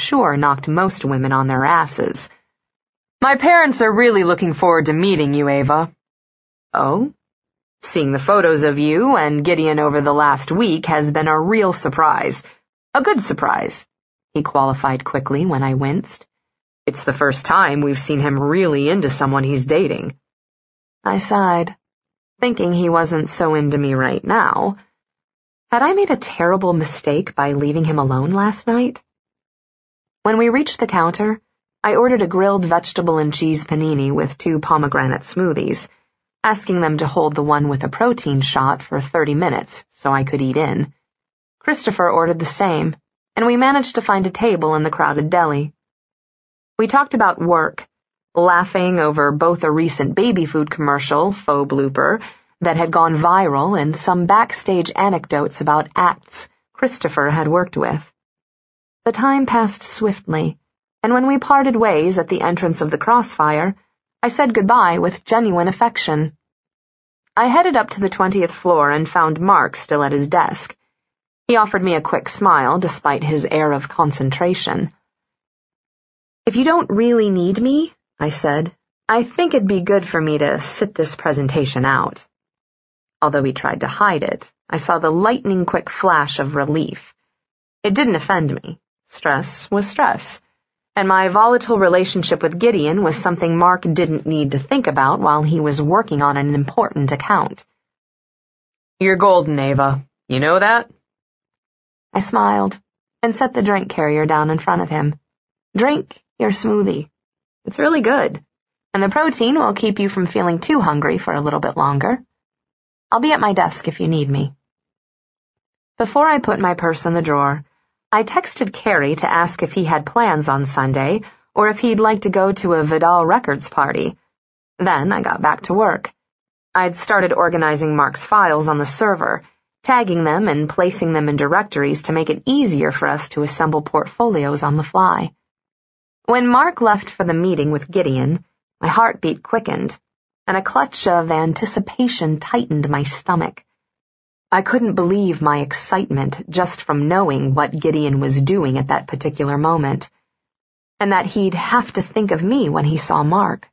sure knocked most women on their asses. "My parents are really looking forward to meeting you, Ava." "Oh?" "Seeing the photos of you and Gideon over the last week has been a real surprise. A good surprise," he qualified quickly when I winced. "It's the first time we've seen him really into someone he's dating." I sighed, thinking he wasn't so into me right now. Had I made a terrible mistake by leaving him alone last night? When we reached the counter, I ordered a grilled vegetable and cheese panini with 2 pomegranate smoothies, asking them to hold the one with a protein shot for 30 minutes so I could eat in. Christopher ordered the same, and we managed to find a table in the crowded deli. We talked about work, laughing over both a recent baby food commercial, faux blooper, that had gone viral and some backstage anecdotes about acts Christopher had worked with. The time passed swiftly, and when we parted ways at the entrance of the Crossfire, I said goodbye with genuine affection. I headed up to the 20th floor and found Mark still at his desk. He offered me a quick smile despite his air of concentration. "If you don't really need me," I said, "I think it'd be good for me to sit this presentation out." Although he tried to hide it, I saw the lightning-quick flash of relief. It didn't offend me. Stress was stress, and my volatile relationship with Gideon was something Mark didn't need to think about while he was working on an important account. "You're golden, Ava. You know that?" I smiled and set the drink carrier down in front of him. "Drink your smoothie. It's really good, and the protein will keep you from feeling too hungry for a little bit longer. I'll be at my desk if you need me." Before I put my purse in the drawer, I texted Carrie to ask if he had plans on Sunday or if he'd like to go to a Vidal Records party. Then I got back to work. I'd started organizing Mark's files on the server, tagging them and placing them in directories to make it easier for us to assemble portfolios on the fly. When Mark left for the meeting with Gideon, my heartbeat quickened, and a clutch of anticipation tightened my stomach. I couldn't believe my excitement just from knowing what Gideon was doing at that particular moment, and that he'd have to think of me when he saw Mark.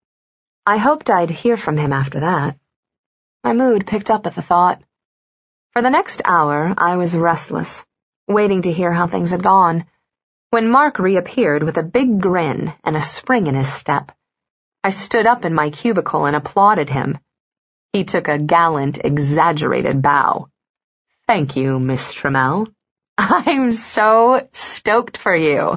I hoped I'd hear from him after that. My mood picked up at the thought. For the next hour, I was restless, waiting to hear how things had gone, when Mark reappeared with a big grin and a spring in his step. I stood up in my cubicle and applauded him. He took a gallant, exaggerated bow. "Thank you, Miss Trammell. I'm so stoked for you.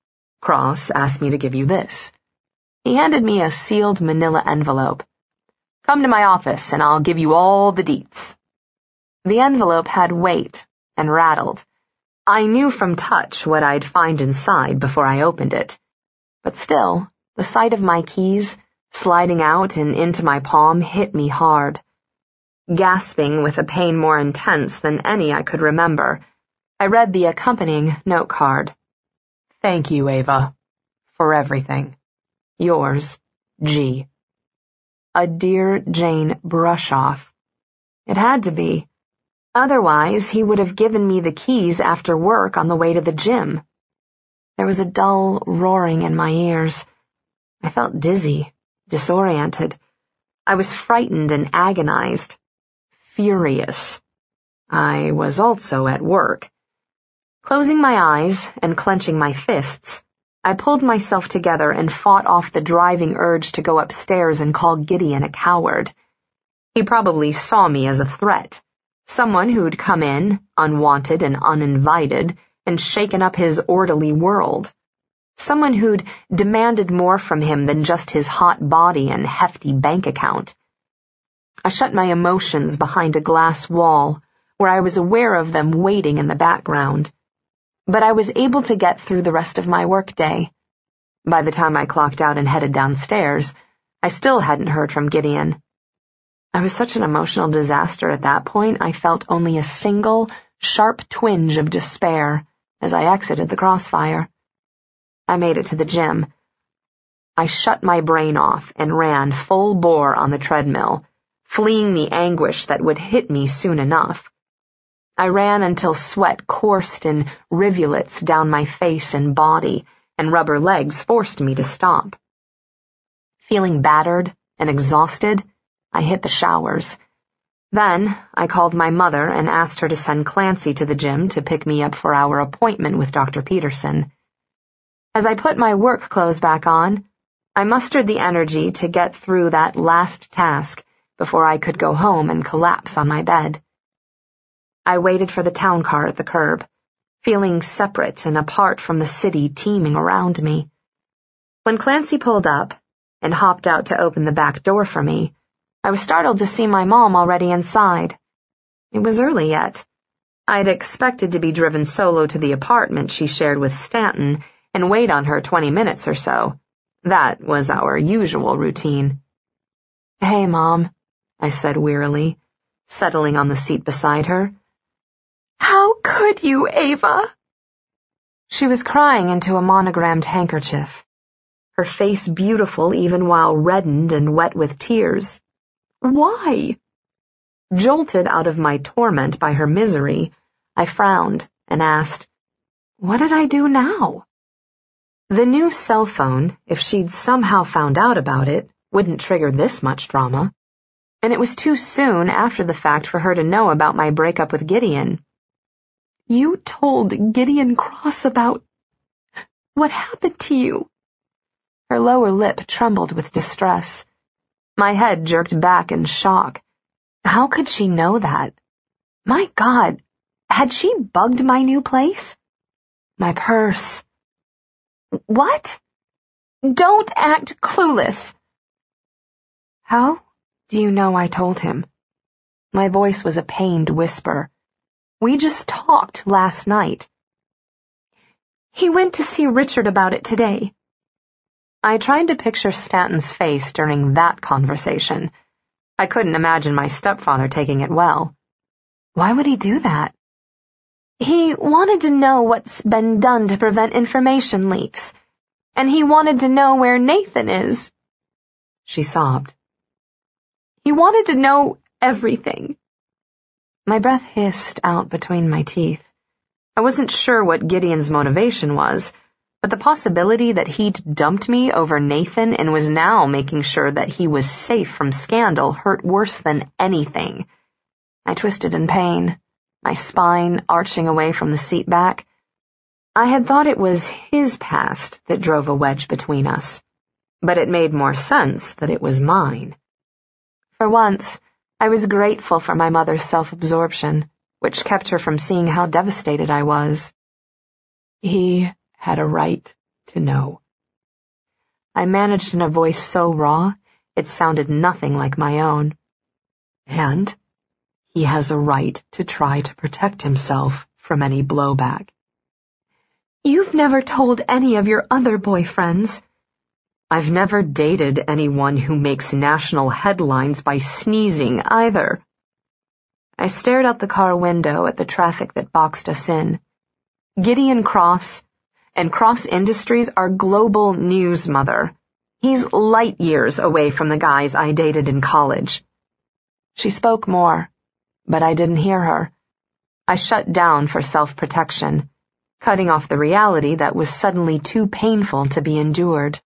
Cross asked me to give you this." He handed me a sealed manila envelope. "Come to my office and I'll give you all the deets." The envelope had weight and rattled. I knew from touch what I'd find inside before I opened it. But still, the sight of my keys sliding out and into my palm hit me hard. Gasping with a pain more intense than any I could remember, I read the accompanying note card. "Thank you, Ava, for everything. Yours, G." A Dear Jane brush-off. It had to be. Otherwise, he would have given me the keys after work on the way to the gym. There was a dull roaring in my ears. I felt dizzy, disoriented. I was frightened and agonized. Furious. I was also at work. Closing my eyes and clenching my fists, I pulled myself together and fought off the driving urge to go upstairs and call Gideon a coward. He probably saw me as a threat. Someone who'd come in, unwanted and uninvited, and shaken up his orderly world. Someone who'd demanded more from him than just his hot body and hefty bank account. I shut my emotions behind a glass wall, where I was aware of them waiting in the background. But I was able to get through the rest of my workday. By the time I clocked out and headed downstairs, I still hadn't heard from Gideon. I was such an emotional disaster at that point, I felt only a single, sharp twinge of despair as I exited the Crossfire. I made it to the gym. I shut my brain off and ran full bore on the treadmill, fleeing the anguish that would hit me soon enough. I ran until sweat coursed in rivulets down my face and body, and rubber legs forced me to stop. Feeling battered and exhausted, I hit the showers. Then, I called my mother and asked her to send Clancy to the gym to pick me up for our appointment with Dr. Peterson. As I put my work clothes back on, I mustered the energy to get through that last task before I could go home and collapse on my bed. I waited for the town car at the curb, feeling separate and apart from the city teeming around me. When Clancy pulled up and hopped out to open the back door for me, I was startled to see my mom already inside. It was early yet. I'd expected to be driven solo to the apartment she shared with Stanton and wait on her 20 minutes or so. That was our usual routine. "Hey, Mom," I said wearily, settling on the seat beside her. "How could you, Ava?" She was crying into a monogrammed handkerchief, her face beautiful even while reddened and wet with tears. "Why?" Jolted out of my torment by her misery, I frowned and asked, "What did I do now?" The new cell phone, if she'd somehow found out about it, wouldn't trigger this much drama. And it was too soon after the fact for her to know about my breakup with Gideon. "You told Gideon Cross about what happened to you." Her lower lip trembled with distress. My head jerked back in shock. How could she know that? My God, had she bugged my new place? My purse. "What? Don't act clueless." "How do you know I told him?" My voice was a pained whisper. "We just talked last night." "He went to see Richard about it today." I tried to picture Stanton's face during that conversation. I couldn't imagine my stepfather taking it well. Why would he do that? "He wanted to know what's been done to prevent information leaks. And he wanted to know where Nathan is." She sobbed. "He wanted to know everything." My breath hissed out between my teeth. I wasn't sure what Gideon's motivation was, but the possibility that he'd dumped me over Nathan and was now making sure that he was safe from scandal hurt worse than anything. I twisted in pain, my spine arching away from the seat back. I had thought it was his past that drove a wedge between us, but it made more sense that it was mine. For once, I was grateful for my mother's self-absorption, which kept her from seeing how devastated I was. He had a right to know. I managed in a voice so raw, it sounded nothing like my own. And he has a right to try to protect himself from any blowback. "You've never told any of your other boyfriends." "I've never dated anyone who makes national headlines by sneezing, either." I stared out the car window at the traffic that boxed us in. Gideon Cross and Cross Industries are global news, Mother. He's light years away from the guys I dated in college. She spoke more, but I didn't hear her. I shut down for self-protection, cutting off the reality that was suddenly too painful to be endured.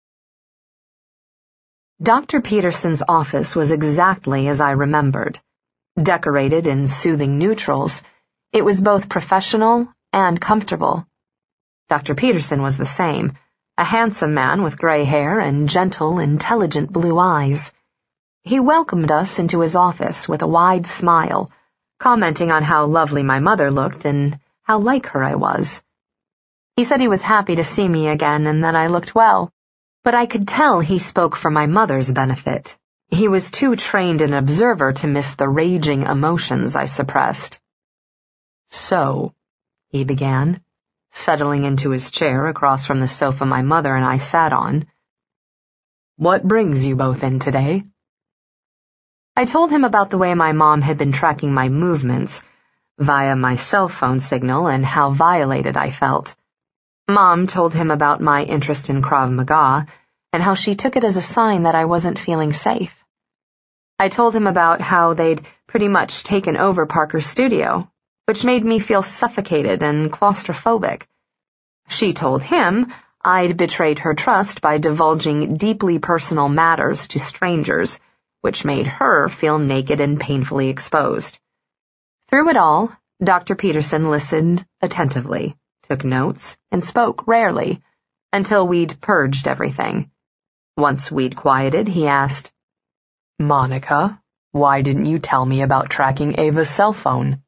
Dr. Peterson's office was exactly as I remembered. Decorated in soothing neutrals, it was both professional and comfortable. Dr. Peterson was the same, a handsome man with gray hair and gentle, intelligent blue eyes. He welcomed us into his office with a wide smile, commenting on how lovely my mother looked and how like her I was. He said he was happy to see me again and that I looked well, but I could tell he spoke for my mother's benefit. He was too trained an observer to miss the raging emotions I suppressed. "So," he began, settling into his chair across from the sofa my mother and I sat on, "what brings you both in today?" I told him about the way my mom had been tracking my movements via my cell phone signal and how violated I felt. Mom told him about my interest in Krav Maga and how she took it as a sign that I wasn't feeling safe. I told him about how they'd pretty much taken over Parker's studio, which made me feel suffocated and claustrophobic. She told him I'd betrayed her trust by divulging deeply personal matters to strangers, which made her feel naked and painfully exposed. Through it all, Dr. Peterson listened attentively, took notes, and spoke rarely, until we'd purged everything. Once we'd quieted, he asked, "Monica, why didn't you tell me about tracking Ava's cell phone?"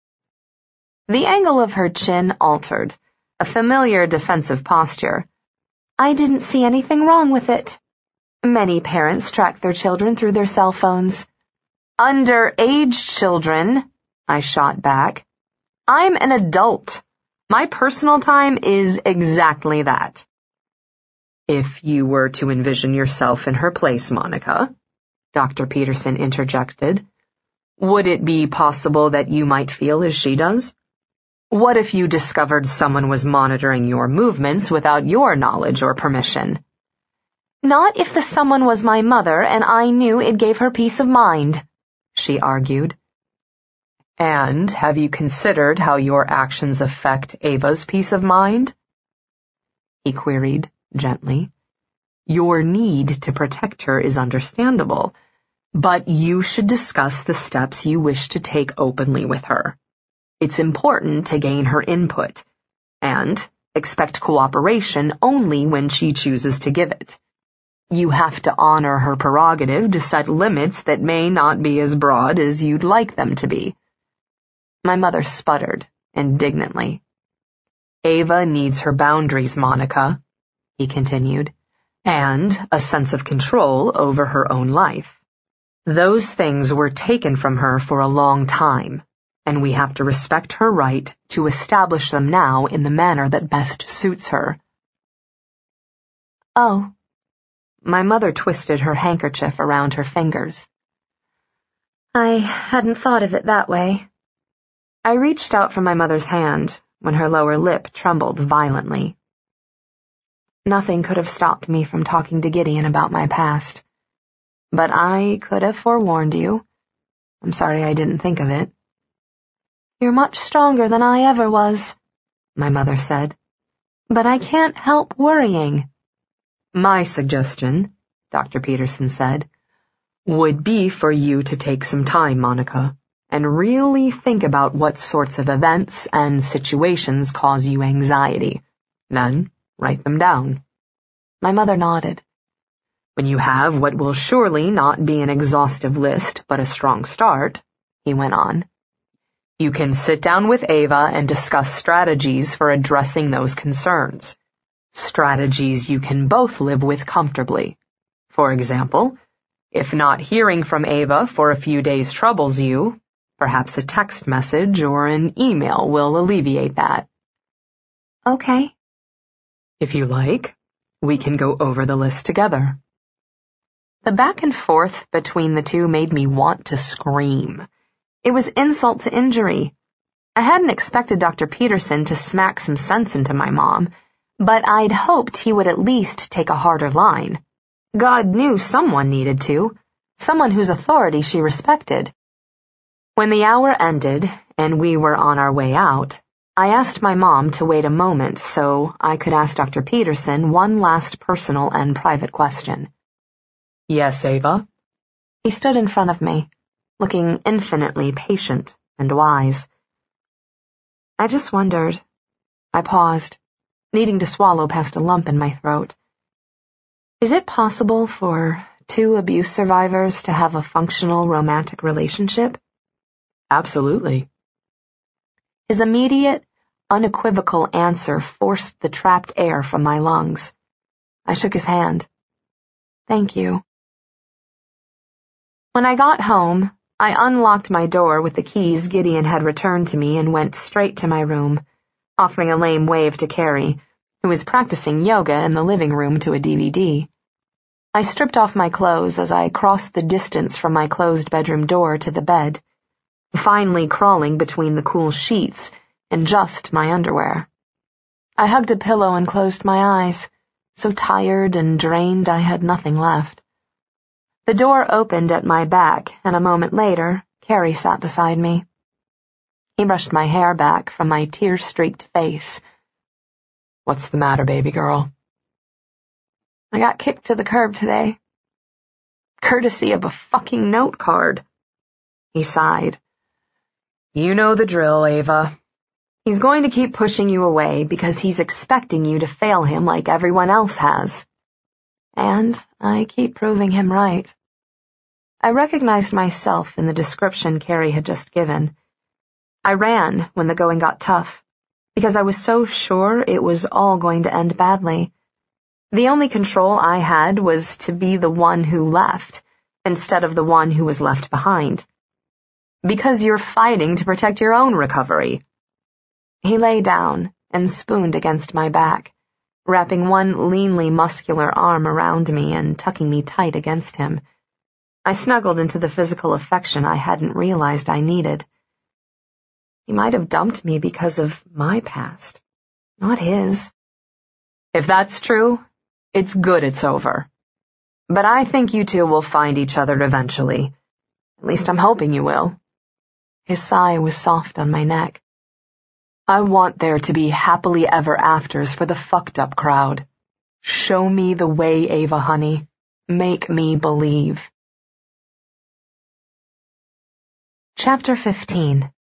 The angle of her chin altered, a familiar defensive posture. I didn't see anything wrong with it. Many parents track their children through their cell phones. Underage children, I shot back. I'm an adult. My personal time is exactly that. If you were to envision yourself in her place, Monica, Dr. Peterson interjected, would it be possible that you might feel as she does? What if you discovered someone was monitoring your movements without your knowledge or permission? Not if the someone was my mother and I knew it gave her peace of mind, she argued. And have you considered how your actions affect Ava's peace of mind? He queried, gently. Your need to protect her is understandable, but you should discuss the steps you wish to take openly with her. It's important to gain her input, and expect cooperation only when she chooses to give it. You have to honor her prerogative to set limits that may not be as broad as you'd like them to be. My mother sputtered indignantly. Ava needs her boundaries, Monica, he continued, and a sense of control over her own life. Those things were taken from her for a long time, and we have to respect her right to establish them now in the manner that best suits her. Oh. My mother twisted her handkerchief around her fingers. I hadn't thought of it that way. I reached out for my mother's hand when her lower lip trembled violently. Nothing could have stopped me from talking to Gideon about my past. But I could have forewarned you. I'm sorry I didn't think of it. You're much stronger than I ever was, my mother said. But I can't help worrying. My suggestion, Dr. Peterson said, would be for you to take some time, Monica, and really think about what sorts of events and situations cause you anxiety. Then write them down. My mother nodded. When you have what will surely not be an exhaustive list, but a strong start, he went on, you can sit down with Ava and discuss strategies for addressing those concerns. Strategies you can both live with comfortably. For example, if not hearing from Ava for a few days troubles you, perhaps a text message or an email will alleviate that. Okay. If you like, we can go over the list together. The back and forth between the two made me want to scream. It was insult to injury. I hadn't expected Dr. Peterson to smack some sense into my mom, but I'd hoped he would at least take a harder line. God knew someone needed to, someone whose authority she respected. When the hour ended and we were on our way out, I asked my mom to wait a moment so I could ask Dr. Peterson one last personal and private question. Yes, Ava? He stood in front of me, looking infinitely patient and wise. I just wondered. I paused, needing to swallow past a lump in my throat. Is it possible for two abuse survivors to have a functional romantic relationship? Absolutely. His immediate, unequivocal answer forced the trapped air from my lungs. I shook his hand. Thank you. When I got home, I unlocked my door with the keys Gideon had returned to me and went straight to my room, offering a lame wave to Carrie, who was practicing yoga in the living room to a DVD. I stripped off my clothes as I crossed the distance from my closed bedroom door to the bed, finally crawling between the cool sheets and just my underwear. I hugged a pillow and closed my eyes, so tired and drained I had nothing left. The door opened at my back, and a moment later, Carrie sat beside me. He brushed my hair back from my tear-streaked face. "What's the matter, baby girl?" "I got kicked to the curb today. Courtesy of a fucking note card." He sighed. "You know the drill, Ava. He's going to keep pushing you away because he's expecting you to fail him like everyone else has. And I keep proving him right." I recognized myself in the description Carrie had just given. I ran when the going got tough, because I was so sure it was all going to end badly. The only control I had was to be the one who left, instead of the one who was left behind. Because you're fighting to protect your own recovery. He lay down and spooned against my back, wrapping one leanly muscular arm around me and tucking me tight against him. I snuggled into the physical affection I hadn't realized I needed. He might have dumped me because of my past, not his. If that's true, it's good it's over. But I think you two will find each other eventually. At least I'm hoping you will. His sigh was soft on my neck. I want there to be happily ever afters for the fucked up crowd. Show me the way, Ava, honey. Make me believe. Chapter 15.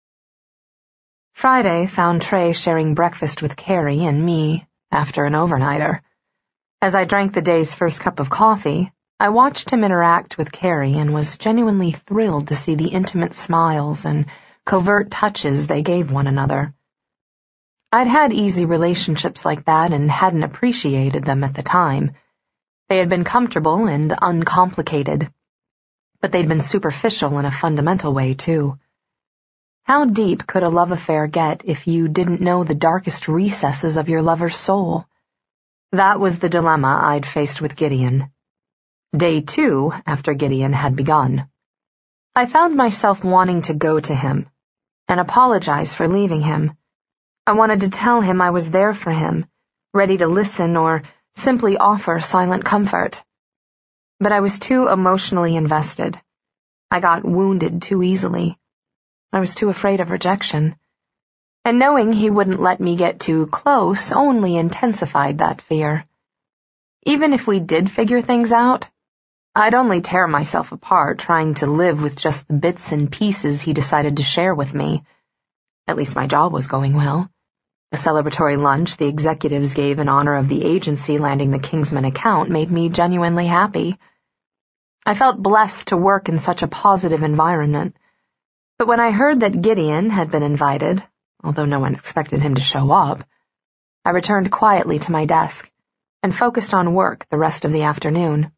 Friday found Trey sharing breakfast with Carrie and me after an overnighter. As I drank the day's first cup of coffee, I watched him interact with Carrie and was genuinely thrilled to see the intimate smiles and covert touches they gave one another. I'd had easy relationships like that and hadn't appreciated them at the time. They had been comfortable and uncomplicated, but they'd been superficial in a fundamental way, too. How deep could a love affair get if you didn't know the darkest recesses of your lover's soul? That was the dilemma I'd faced with Gideon. Day 2 after Gideon had begun. I found myself wanting to go to him and apologize for leaving him. I wanted to tell him I was there for him, ready to listen or simply offer silent comfort. But I was too emotionally invested. I got wounded too easily. I was too afraid of rejection. And knowing he wouldn't let me get too close only intensified that fear. Even if we did figure things out, I'd only tear myself apart trying to live with just the bits and pieces he decided to share with me. At least my job was going well. The celebratory lunch the executives gave in honor of the agency landing the Kingsman account made me genuinely happy. I felt blessed to work in such a positive environment. But when I heard that Gideon had been invited, although no one expected him to show up, I returned quietly to my desk and focused on work the rest of the afternoon.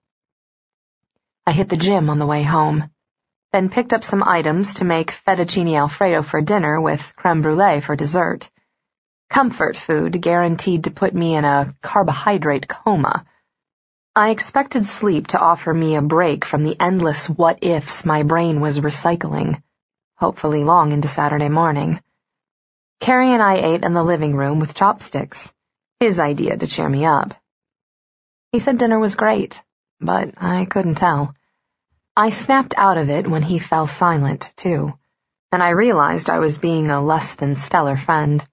I hit the gym on the way home, then picked up some items to make fettuccine alfredo for dinner with creme brulee for dessert. Comfort food guaranteed to put me in a carbohydrate coma. I expected sleep to offer me a break from the endless what-ifs my brain was recycling, hopefully long into Saturday morning. Carrie and I ate in the living room with chopsticks, his idea to cheer me up. He said dinner was great, but I couldn't tell. I snapped out of it when he fell silent, too, and I realized I was being a less than stellar friend.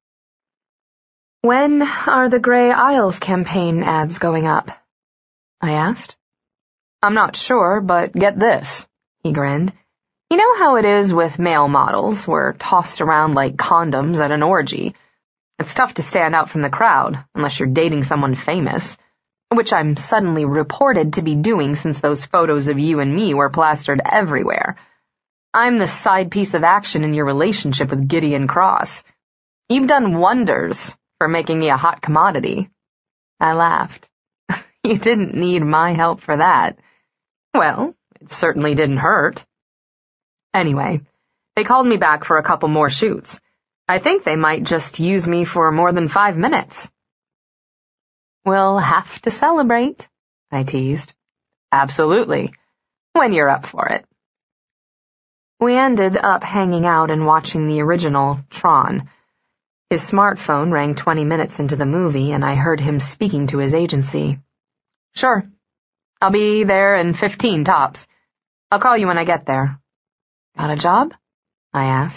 "When are the Grey Isles campaign ads going up?" I asked. "I'm not sure, but get this," he grinned. "You know how it is with male models, we're tossed around like condoms at an orgy. It's tough to stand out from the crowd, unless you're dating someone famous, which I'm suddenly reported to be doing since those photos of you and me were plastered everywhere. I'm the side piece of action in your relationship with Gideon Cross. You've done wonders for making me a hot commodity." I laughed. "You didn't need my help for that." "Well, it certainly didn't hurt." Anyway, they called me back for a couple more shoots. I think they might just use me for more than 5 minutes. "We'll have to celebrate," I teased. "Absolutely, when you're up for it." We ended up hanging out and watching the original Tron. His smartphone rang 20 minutes into the movie, and I heard him speaking to his agency. "Sure. I'll be there in 15 tops. I'll call you when I get there." "Got a job?" I asked.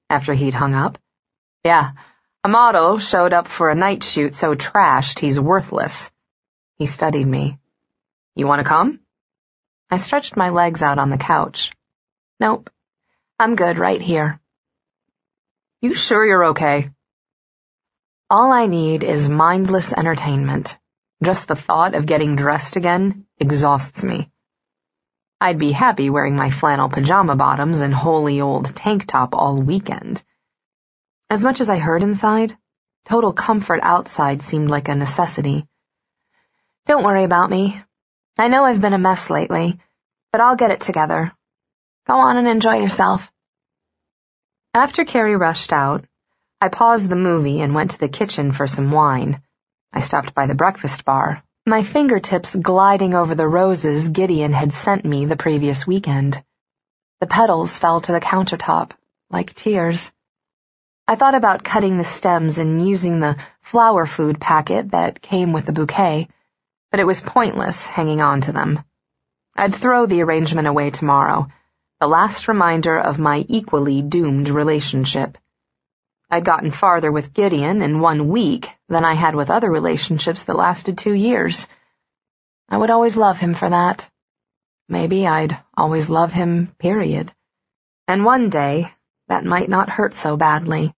after he'd hung up. Yeah, a model showed up for a night shoot so trashed he's worthless. He studied me. You want to come? I stretched my legs out on the couch. Nope, I'm good right here. You sure you're okay? All I need is mindless entertainment. Just the thought of getting dressed again exhausts me. I'd be happy wearing my flannel pajama bottoms and holy old tank top all weekend. As much as I hurt inside, total comfort outside seemed like a necessity. Don't worry about me. I know I've been a mess lately, but I'll get it together. Go on and enjoy yourself. After Carrie rushed out, I paused the movie and went to the kitchen for some wine. I stopped by the breakfast bar, my fingertips gliding over the roses Gideon had sent me the previous weekend. The petals fell to the countertop, like tears. I thought about cutting the stems and using the flower food packet that came with the bouquet, but it was pointless hanging on to them. I'd throw the arrangement away tomorrow, the last reminder of my equally doomed relationship. I'd gotten farther with Gideon in 1 week than I had with other relationships that lasted 2 years. I would always love him for that. Maybe I'd always love him, period. And one day, that might not hurt so badly.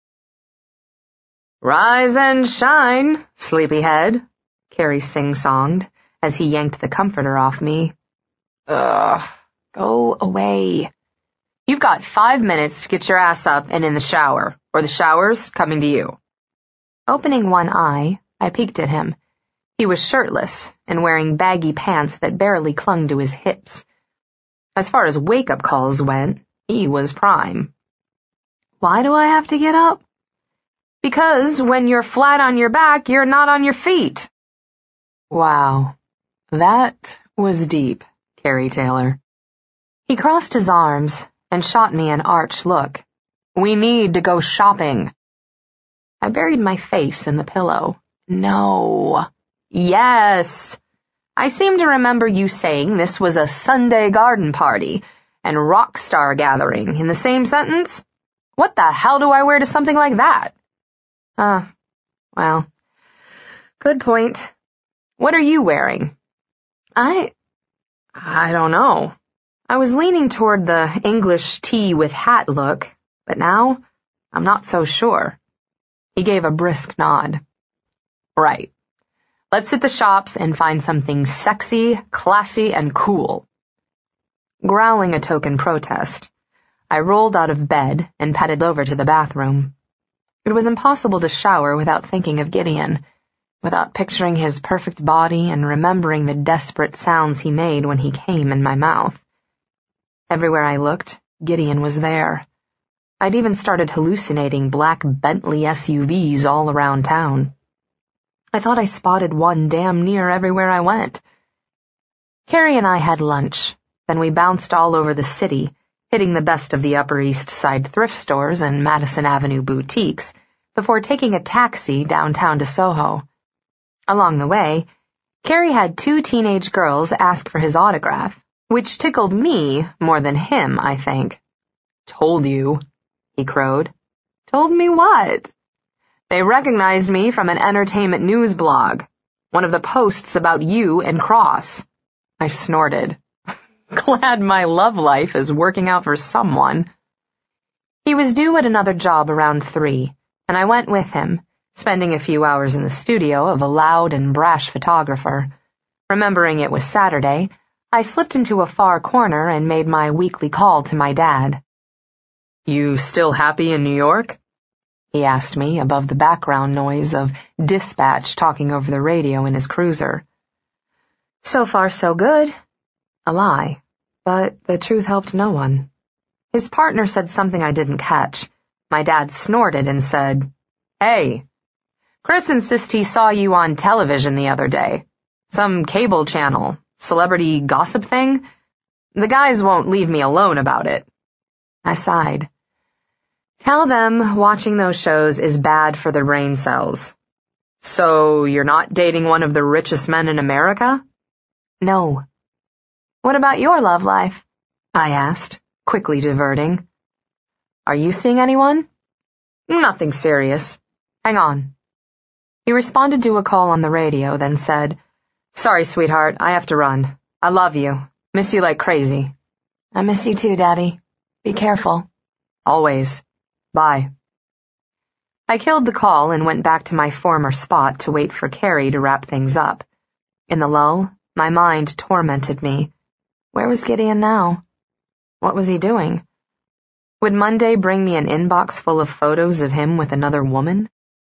Rise and shine, sleepyhead, Carrie sing-songed as he yanked the comforter off me. Ugh, go away. You've got 5 minutes to get your ass up and in the shower, or the shower's coming to you. Opening one eye, I peeked at him. He was shirtless and wearing baggy pants that barely clung to his hips. As far as wake-up calls went, he was prime. Why do I have to get up? Because when you're flat on your back, you're not on your feet. Wow, that was deep, Carrie Taylor. He crossed his arms and shot me an arch look. We need to go shopping. I buried my face in the pillow. No. Yes. I seem to remember you saying this was a Sunday garden party and rock star gathering in the same sentence. What the hell do I wear to something like that? Well, good point. What are you wearing? I don't know. I was leaning toward the English tea with hat look, but now I'm not so sure. He gave a brisk nod. Right. Let's hit the shops and find something sexy, classy, and cool. Growling a token protest, I rolled out of bed and padded over to the bathroom. It was impossible to shower without thinking of Gideon, without picturing his perfect body and remembering the desperate sounds he made when he came in my mouth. Everywhere I looked, Gideon was there. I'd even started hallucinating black Bentley SUVs all around town. I thought I spotted one damn near everywhere I went. Carrie and I had lunch, then we bounced all over the city, hitting the best of the Upper East Side thrift stores and Madison Avenue boutiques, before taking a taxi downtown to Soho. Along the way, Carrie had 2 teenage girls ask for his autograph, which tickled me more than him, I think. Told you, he crowed. Told me what? They recognized me from an entertainment news blog, one of the posts about you and Cross. I snorted. Glad my love life is working out for someone. He was due at another job around 3, and I went with him, spending a few hours in the studio of a loud and brash photographer. Remembering it was Saturday, I slipped into a far corner and made my weekly call to my dad. You still happy in New York? He asked me above the background noise of Dispatch talking over the radio in his cruiser. So far so good. A lie, but the truth helped no one. His partner said something I didn't catch. My dad snorted and said, Hey, Chris insists he saw you on television the other day. Some cable channel, celebrity gossip thing. The guys won't leave me alone about it. I sighed. Tell them watching those shows is bad for the brain cells. So you're not dating one of the richest men in America? No. What about your love life? I asked, quickly diverting. Are you seeing anyone? Nothing serious. Hang on. He responded to a call on the radio, then said, Sorry, sweetheart, I have to run. I love you. Miss you like crazy. I miss you too, Daddy. Be careful. Always. Bye. I killed the call and went back to my former spot to wait for Carrie to wrap things up. In the lull, my mind tormented me. Where was Gideon now? What was he doing? Would Monday bring me an inbox full of photos of him with another woman?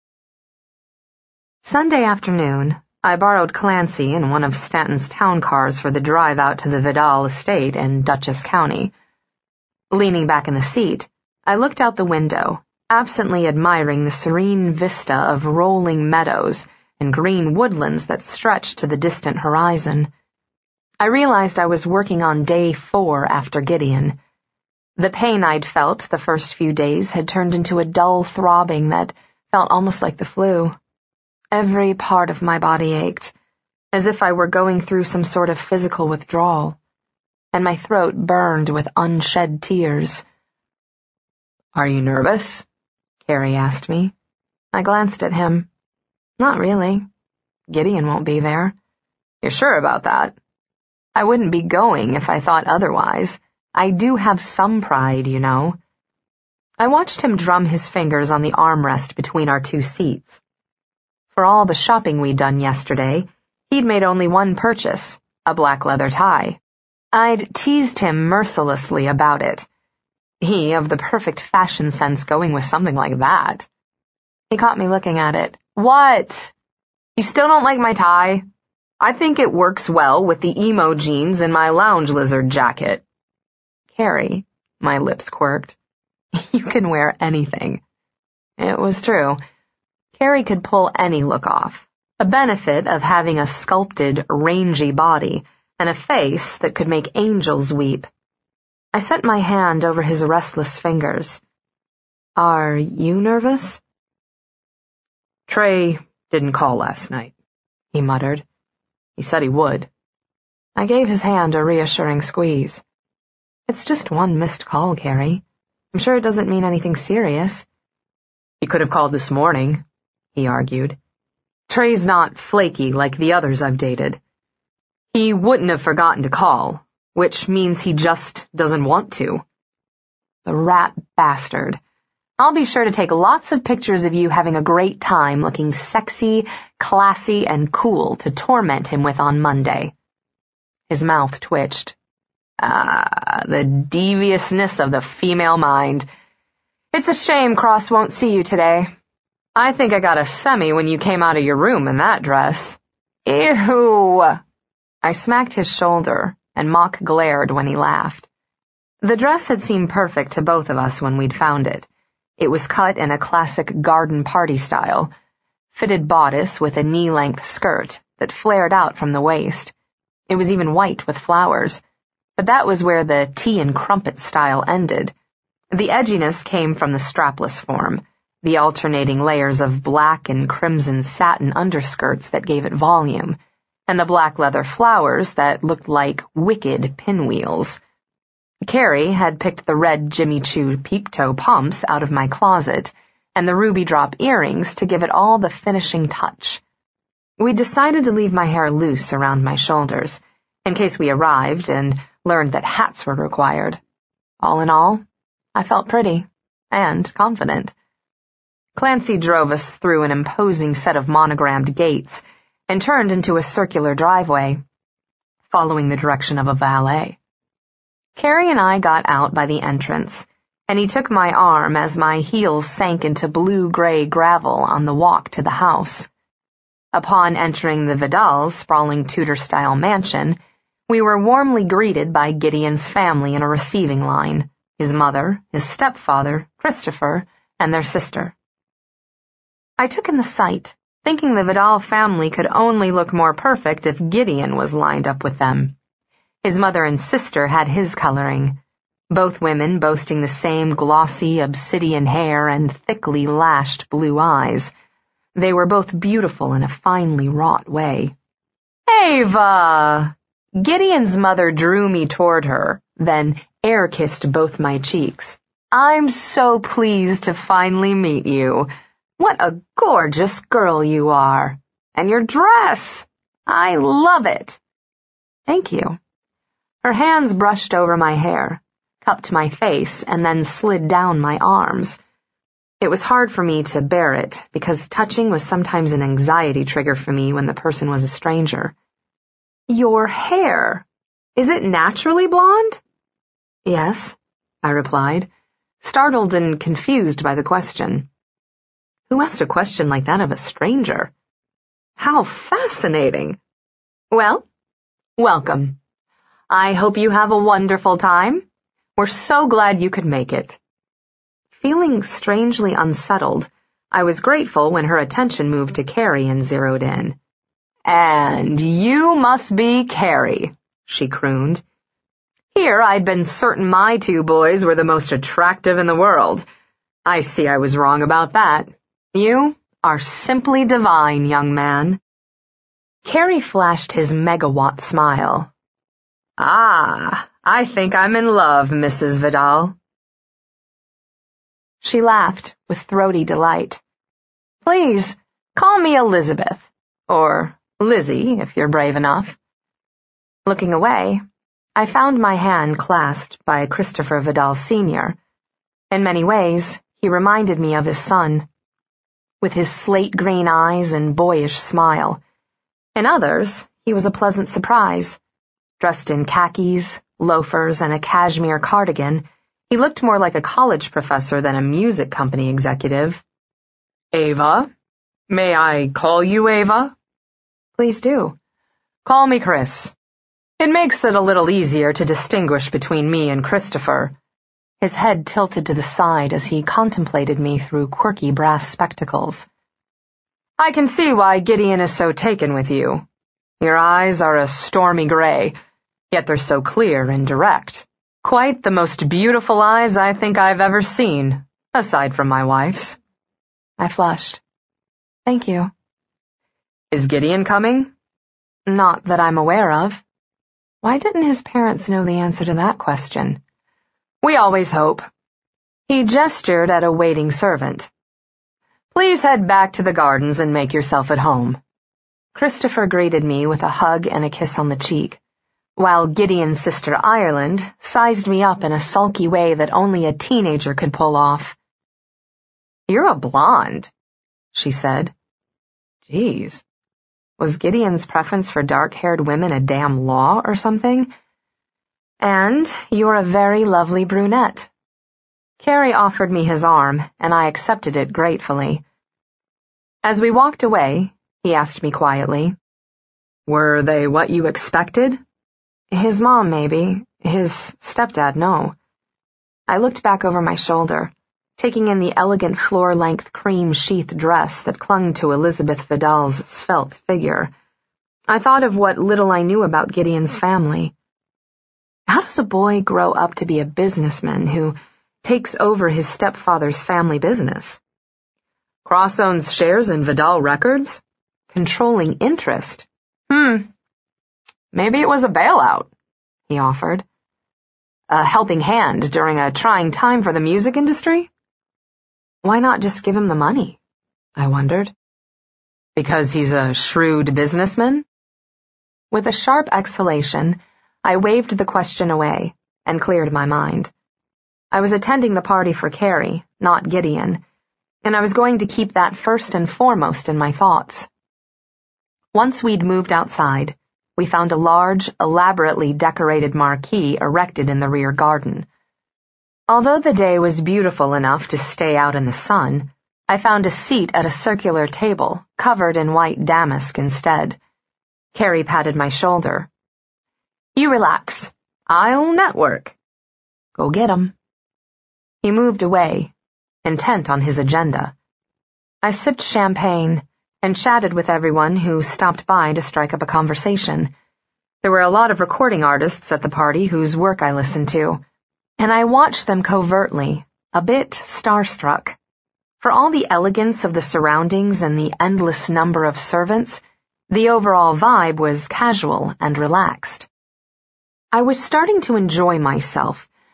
Sunday afternoon, I borrowed Clancy in one of Stanton's town cars for the drive out to the Vidal estate in Dutchess County. Leaning back in the seat, I looked out the window, absently admiring the serene vista of rolling meadows and green woodlands that stretched to the distant horizon. I realized I was working on day 4 after Gideon. The pain I'd felt the first few days had turned into a dull throbbing that felt almost like the flu. Every part of my body ached, as if I were going through some sort of physical withdrawal, and my throat burned with unshed tears. Are you nervous? Carrie asked me. I glanced at him. Not really. Gideon won't be there. You're sure about that? I wouldn't be going if I thought otherwise. I do have some pride, you know. I watched him drum his fingers on the armrest between our 2 seats. For all the shopping we'd done yesterday, he'd made only one purchase, a black leather tie. I'd teased him mercilessly about it. He, of the perfect fashion sense, going with something like that. He caught me looking at it. What? You still don't like my tie? I think it works well with the emo jeans and my lounge lizard jacket. Carrie, my lips quirked. You can wear anything. It was true. Carrie could pull any look off, a benefit of having a sculpted, rangy body and a face that could make angels weep. I set my hand over his restless fingers. Are you nervous? Trey didn't call last night, he muttered. He said he would. I gave his hand a reassuring squeeze. It's just one missed call, Carrie. I'm sure it doesn't mean anything serious. He could have called this morning, he argued. Trey's not flaky like the others I've dated. He wouldn't have forgotten to call, which means he just doesn't want to. The rat bastard. I'll be sure to take lots of pictures of you having a great time looking sexy, classy, and cool to torment him with on Monday. His mouth twitched. The deviousness of the female mind. It's a shame Cross won't see you today. I think I got a semi when you came out of your room in that dress. Ew! I smacked his shoulder, and Mock glared when he laughed. The dress had seemed perfect to both of us when we'd found it. It was cut in a classic garden party style, fitted bodice with a knee-length skirt that flared out from the waist. It was even white with flowers, but that was where the tea and crumpet style ended. The edginess came from the strapless form, the alternating layers of black and crimson satin underskirts that gave it volume, and the black leather flowers that looked like wicked pinwheels. Carrie had picked the red Jimmy Choo peep-toe pumps out of my closet and the ruby drop earrings to give it all the finishing touch. We decided to leave my hair loose around my shoulders, in case we arrived and learned that hats were required. All in all, I felt pretty and confident. Clancy drove us through an imposing set of monogrammed gates and turned into a circular driveway, following the direction of a valet. Carrie and I got out by the entrance, and he took my arm as my heels sank into blue-gray gravel on the walk to the house. Upon entering the Vidal's sprawling Tudor-style mansion, we were warmly greeted by Gideon's family in a receiving line, his mother, his stepfather, Christopher, and their sister. I took in the sight, thinking the Vidal family could only look more perfect if Gideon was lined up with them. His mother and sister had his coloring, both women boasting the same glossy obsidian hair and thickly lashed blue eyes. They were both beautiful in a finely wrought way. Ava! Gideon's mother drew me toward her, then air-kissed both my cheeks. I'm so pleased to finally meet you. What a gorgeous girl you are. And your dress. I love it. Thank you. Her hands brushed over my hair, cupped my face, and then slid down my arms. It was hard for me to bear it, because touching was sometimes an anxiety trigger for me when the person was a stranger. Your hair. Is it naturally blonde? Yes, I replied, startled and confused by the question. Who asked a question like that of a stranger? How fascinating. Well, welcome. I hope you have a wonderful time. We're so glad you could make it. Feeling strangely unsettled, I was grateful when her attention moved to Carrie and zeroed in. And you must be Carrie, she crooned. Here I'd been certain my two boys were the most attractive in the world. I see I was wrong about that. You are simply divine, young man. Carrie flashed his megawatt smile. Ah, I think I'm in love, Mrs. Vidal. She laughed with throaty delight. Please, call me Elizabeth, or Lizzie, if you're brave enough. Looking away, I found my hand clasped by Christopher Vidal Sr. In many ways, he reminded me of his son, with his slate-green eyes and boyish smile. In others, he was a pleasant surprise. Dressed in khakis, loafers, and a cashmere cardigan, he looked more like a college professor than a music company executive. Ava? May I call you Ava? Please do. Call me Chris. It makes it a little easier to distinguish between me and Christopher. His head tilted to the side as he contemplated me through quirky brass spectacles. I can see why Gideon is so taken with you. Your eyes are a stormy gray, yet they're so clear and direct. Quite the most beautiful eyes I think I've ever seen, aside from my wife's. I flushed. Thank you. Is Gideon coming? Not that I'm aware of. Why didn't his parents know the answer to that question? We always hope. He gestured at a waiting servant. Please head back to the gardens and make yourself at home. Christopher greeted me with a hug and a kiss on the cheek, while Gideon's sister Ireland sized me up in a sulky way that only a teenager could pull off. You're a blonde, she said. Geez, was Gideon's preference for dark-haired women a damn law or something? And you're a very lovely brunette. Carrie offered me his arm, and I accepted it gratefully. As we walked away, he asked me quietly, Were they what you expected? His mom, maybe. His stepdad, no. I looked back over my shoulder, taking in the elegant floor-length cream-sheath dress that clung to Elizabeth Vidal's svelte figure. I thought of what little I knew about Gideon's family. How does a boy grow up to be a businessman who takes over his stepfather's family business? Cross owns shares in Vidal Records? Controlling interest? Maybe it was a bailout, he offered. A helping hand during a trying time for the music industry? Why not just give him the money? I wondered. Because he's a shrewd businessman? With a sharp exhalation, I waved the question away and cleared my mind. I was attending the party for Carrie, not Gideon, and I was going to keep that first and foremost in my thoughts. Once we'd moved outside, we found a large, elaborately decorated marquee erected in the rear garden. Although the day was beautiful enough to stay out in the sun, I found a seat at a circular table, covered in white damask instead. Carrie patted my shoulder. You relax. I'll network. Go get 'em. He moved away, intent on his agenda. I sipped champagne and chatted with everyone who stopped by to strike up a conversation. There were a lot of recording artists at the party whose work I listened to, and I watched them covertly, a bit starstruck. For all the elegance of the surroundings and the endless number of servants, the overall vibe was casual and relaxed. I was starting to enjoy myself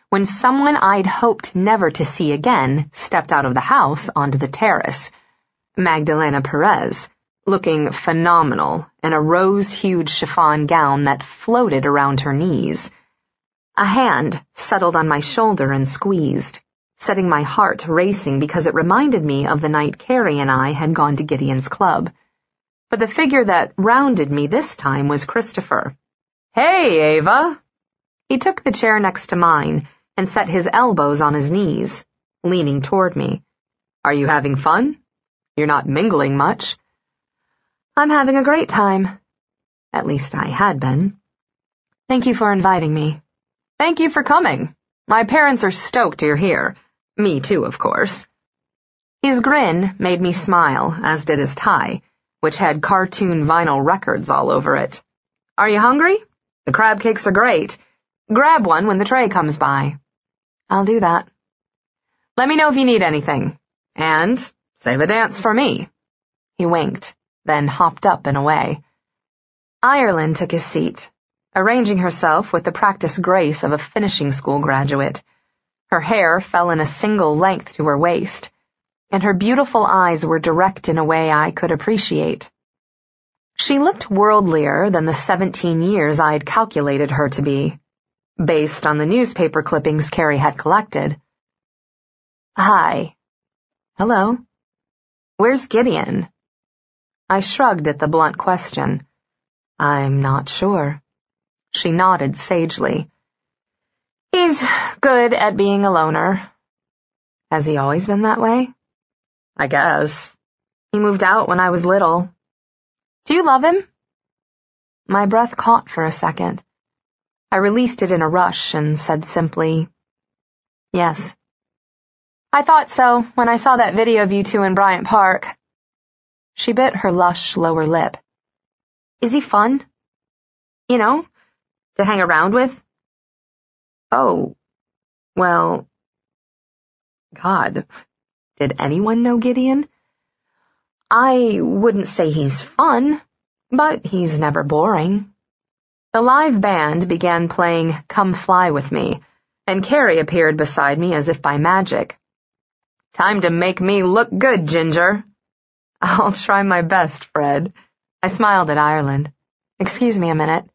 when someone I'd hoped never to see again stepped out of the house onto the terrace. Magdalena Perez, looking phenomenal in a rose-hued chiffon gown that floated around her knees. A hand settled on my shoulder and squeezed, setting my heart racing because it reminded me of the night Carrie and I had gone to Gideon's club. But the figure that rounded me this time was Christopher. "Hey, Ava!" He took the chair next to mine and set his elbows on his knees, leaning toward me. "Are you having fun? You're not mingling much." "I'm having a great time. At least I had been. Thank you for inviting me." "Thank you for coming. My parents are stoked you're here. Me too, of course." His grin made me smile, as did his tie, which had cartoon vinyl records all over it. "Are you hungry? The crab cakes are great. Grab one when the tray comes by." "I'll do that." "Let me know if you need anything. And save a dance for me." He winked, then hopped up and away. Ireland took his seat, arranging herself with the practiced grace of a finishing school graduate. Her hair fell in a single length to her waist, and her beautiful eyes were direct in a way I could appreciate. She looked worldlier than the 17 years I'd calculated her to be, based on the newspaper clippings Carrie had collected. "Hi." "Hello." "Where's Gideon?" I shrugged at the blunt question. "I'm not sure." She nodded sagely. "He's good at being a loner." "Has he always been that way?" "I guess. He moved out when I was little." "Do you love him?" My breath caught for a second. I released it in a rush and said simply, "Yes." "I thought so when I saw that video of you two in Bryant Park." She bit her lush lower lip. "Is he fun? You know, to hang around with?" "Oh, well, God, did anyone know Gideon?" "I wouldn't say he's fun, but he's never boring." The live band began playing Come Fly With Me, and Carrie appeared beside me as if by magic. "Time to make me look good, Ginger." "I'll try my best, Fred." I smiled at Ireland. "Excuse me a minute."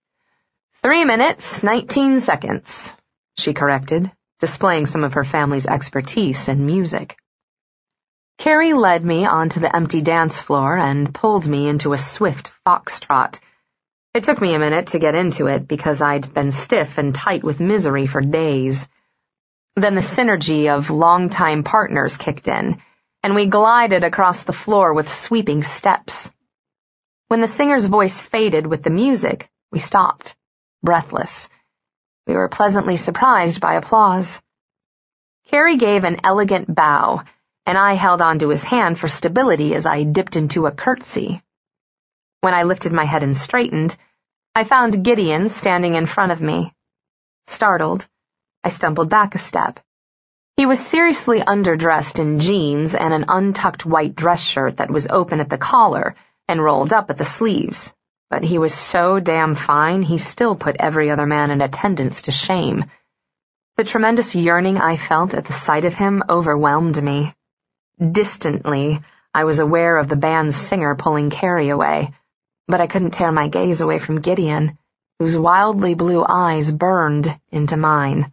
3 minutes, 19 seconds, she corrected, displaying some of her family's expertise in music. Carrie led me onto the empty dance floor and pulled me into a swift foxtrot. It took me a minute to get into it because I'd been stiff and tight with misery for days. Then the synergy of longtime partners kicked in, and we glided across the floor with sweeping steps. When the singer's voice faded with the music, we stopped, breathless. We were pleasantly surprised by applause. Carrie gave an elegant bow, and I held onto his hand for stability as I dipped into a curtsy. When I lifted my head and straightened, I found Gideon standing in front of me. Startled, I stumbled back a step. He was seriously underdressed in jeans and an untucked white dress shirt that was open at the collar and rolled up at the sleeves, but he was so damn fine he still put every other man in attendance to shame. The tremendous yearning I felt at the sight of him overwhelmed me. Distantly, I was aware of the band's singer pulling Carrie away, but I couldn't tear my gaze away from Gideon, whose wildly blue eyes burned into mine.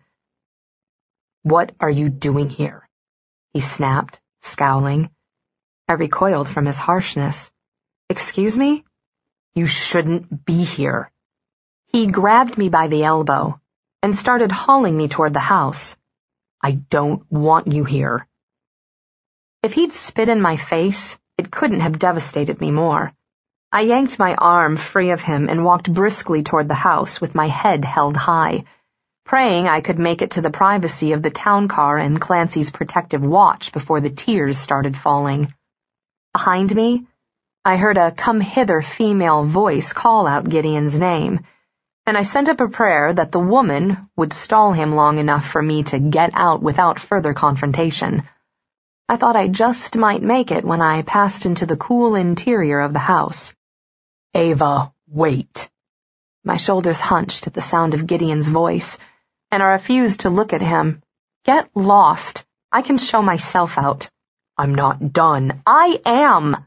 "What are you doing here?" he snapped, scowling. I recoiled from his harshness. "Excuse me? You shouldn't be here." He grabbed me by the elbow and started hauling me toward the house. "I don't want you here." If he'd spit in my face, it couldn't have devastated me more. I yanked my arm free of him and walked briskly toward the house with my head held high, praying I could make it to the privacy of the town car and Clancy's protective watch before the tears started falling. Behind me, I heard a come hither female voice call out Gideon's name, and I sent up a prayer that the woman would stall him long enough for me to get out without further confrontation. I thought I just might make it when I passed into the cool interior of the house. "Ava, wait." My shoulders hunched at the sound of Gideon's voice, and I refused to look at him. Get lost. I can show myself out. I'm not done. I am.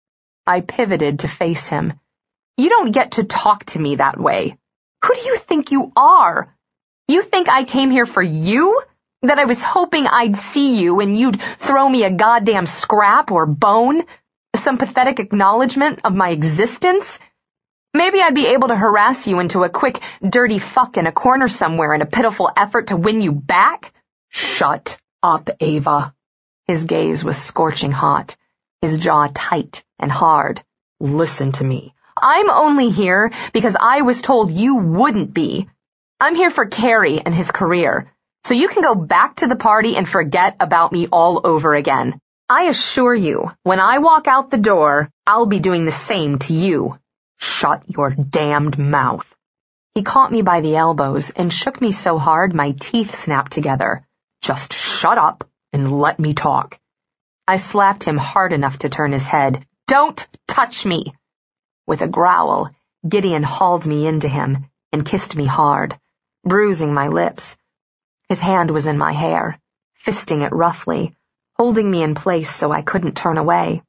I pivoted to face him. You don't get to talk to me that way. Who do you think you are? You think I came here for you? That I was hoping I'd see you and you'd throw me a goddamn scrap or bone? Some pathetic acknowledgement of my existence? Maybe I'd be able to harass you into a quick, dirty fuck in a corner somewhere in a pitiful effort to win you back? Shut up, Ava. His gaze was scorching hot, his jaw tight and hard. Listen to me. I'm only here because I was told you wouldn't be. I'm here for Carrie and his career, so you can go back to the party and forget about me all over again. I assure you, when I walk out the door, I'll be doing the same to you. Shut your damned mouth. He caught me by the elbows and shook me so hard my teeth snapped together. Just shut up and let me talk. I slapped him hard enough to turn his head. Don't touch me! With a growl, Gideon hauled me into him and kissed me hard, bruising my lips. His hand was in my hair, fisting it roughly, holding me in place so I couldn't turn away.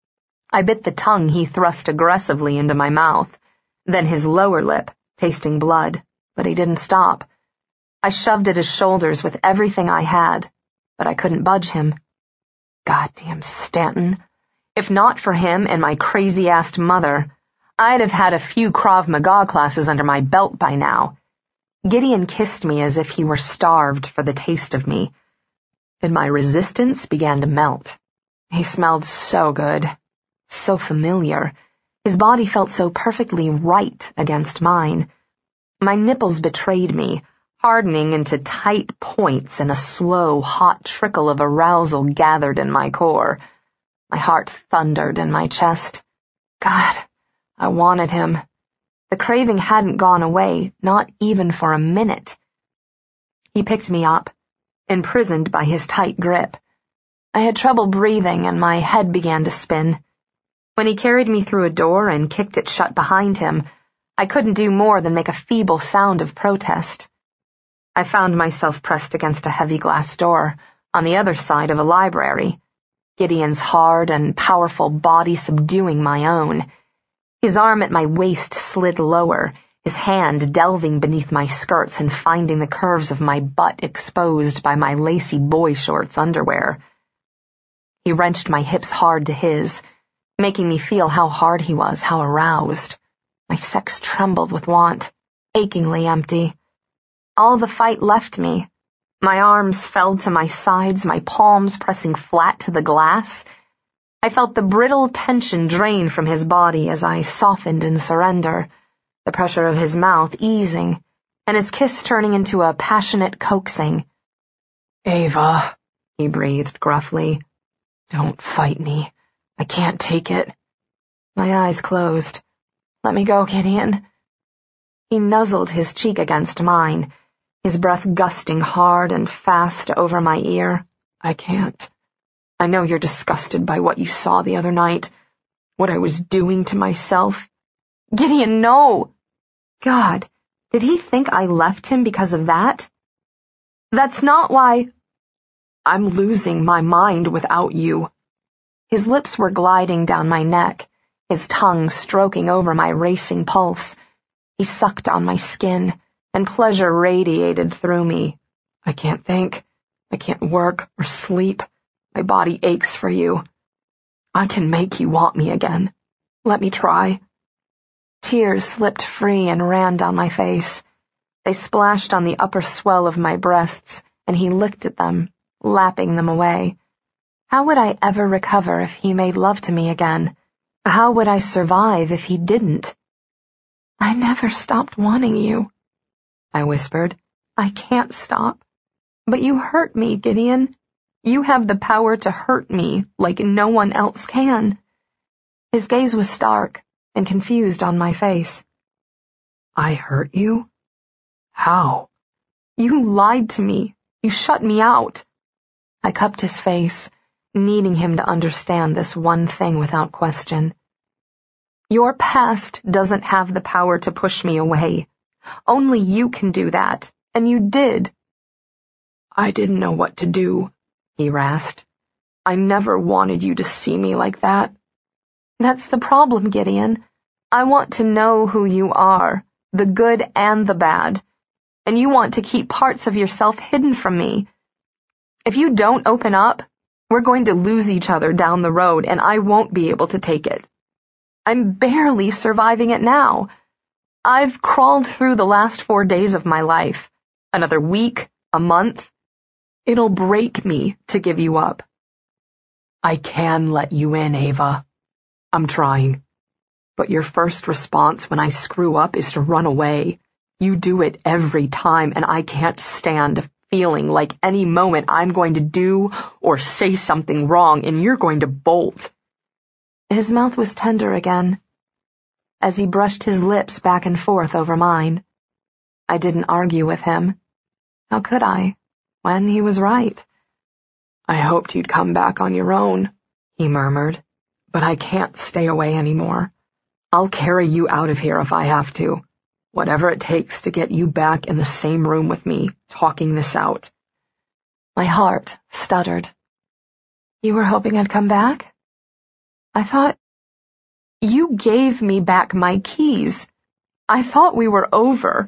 I bit the tongue he thrust aggressively into my mouth, then his lower lip, tasting blood, but he didn't stop. I shoved at his shoulders with everything I had, but I couldn't budge him. Goddamn Stanton. If not for him and my crazy-assed mother, I'd have had a few Krav Maga classes under my belt by now. Gideon kissed me as if he were starved for the taste of me, and my resistance began to melt. He smelled so good, so familiar. His body felt so perfectly right against mine. My nipples betrayed me, hardening into tight points, and a slow, hot trickle of arousal gathered in my core. My heart thundered in my chest. God, I wanted him. The craving hadn't gone away, not even for a minute. He picked me up, imprisoned by his tight grip. I had trouble breathing, and my head began to spin. When he carried me through a door and kicked it shut behind him, I couldn't do more than make a feeble sound of protest. I found myself pressed against a heavy glass door, on the other side of a library, Gideon's hard and powerful body subduing my own. His arm at my waist slid lower, his hand delving beneath my skirts and finding the curves of my butt exposed by my lacy boy shorts underwear. He wrenched my hips hard to his, making me feel how hard he was, how aroused. My sex trembled with want, achingly empty. All the fight left me. My arms fell to my sides, my palms pressing flat to the glass. I felt the brittle tension drain from his body as I softened in surrender, the pressure of his mouth easing, and his kiss turning into a passionate coaxing. Ava, he breathed gruffly. Don't fight me. I can't take it. My eyes closed. Let me go, Gideon. He nuzzled his cheek against mine, his breath gusting hard and fast over my ear. I can't. I know you're disgusted by what you saw the other night, what I was doing to myself. Gideon, no! God, did he think I left him because of that? That's not why. I'm losing my mind without you. His lips were gliding down my neck, his tongue stroking over my racing pulse. He sucked on my skin, and pleasure radiated through me. I can't think. I can't work or sleep. My body aches for you. I can make you want me again. Let me try. Tears slipped free and ran down my face. They splashed on the upper swell of my breasts, and he licked at them, lapping them away. How would I ever recover if he made love to me again? How would I survive if he didn't? I never stopped wanting you, I whispered. I can't stop. But you hurt me, Gideon. You have the power to hurt me like no one else can. His gaze was stark and confused on my face. I hurt you? How? You lied to me. You shut me out. I cupped his face, needing him to understand this one thing without question. Your past doesn't have the power to push me away. Only you can do that, and you did." "I didn't know what to do," he rasped. "I never wanted you to see me like that." "That's the problem, Gideon. I want to know who you are, the good and the bad, and you want to keep parts of yourself hidden from me. If you don't open up, we're going to lose each other down the road, and I won't be able to take it. I'm barely surviving it now. I've crawled through the last 4 days of my life. Another week, a month. It'll break me to give you up." "I can let you in, Ava. I'm trying. But your first response when I screw up is to run away. You do it every time, and I can't stand feeling like any moment I'm going to do or say something wrong and you're going to bolt." His mouth was tender again, as he brushed his lips back and forth over mine. I didn't argue with him. How could I, when he was right? "I hoped you'd come back on your own," he murmured, "but I can't stay away anymore. I'll carry you out of here if I have to. Whatever it takes to get you back in the same room with me, talking this out." My heart stuttered. "You were hoping I'd come back? I thought you gave me back my keys. I thought we were over."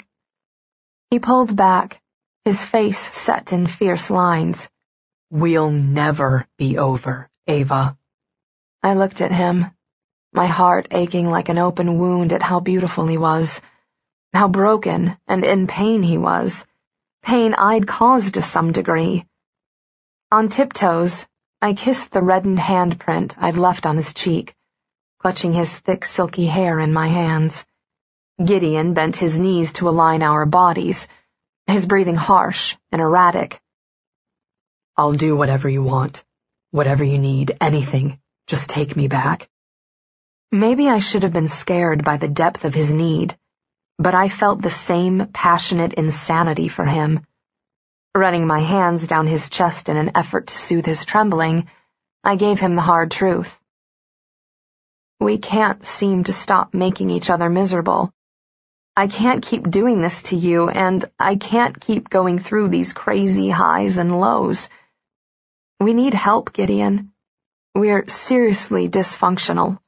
He pulled back, his face set in fierce lines. "We'll never be over, Ava." I looked at him, my heart aching like an open wound at how beautiful he was, how broken and in pain he was, pain I'd caused to some degree. On tiptoes, I kissed the reddened handprint I'd left on his cheek, clutching his thick, silky hair in my hands. Gideon bent his knees to align our bodies, his breathing harsh and erratic. "I'll do whatever you want, whatever you need, anything. Just take me back." Maybe I should have been scared by the depth of his need, but I felt the same passionate insanity for him. Running my hands down his chest in an effort to soothe his trembling, I gave him the hard truth. "We can't seem to stop making each other miserable. I can't keep doing this to you, and I can't keep going through these crazy highs and lows. We need help, Gideon. We're seriously dysfunctional."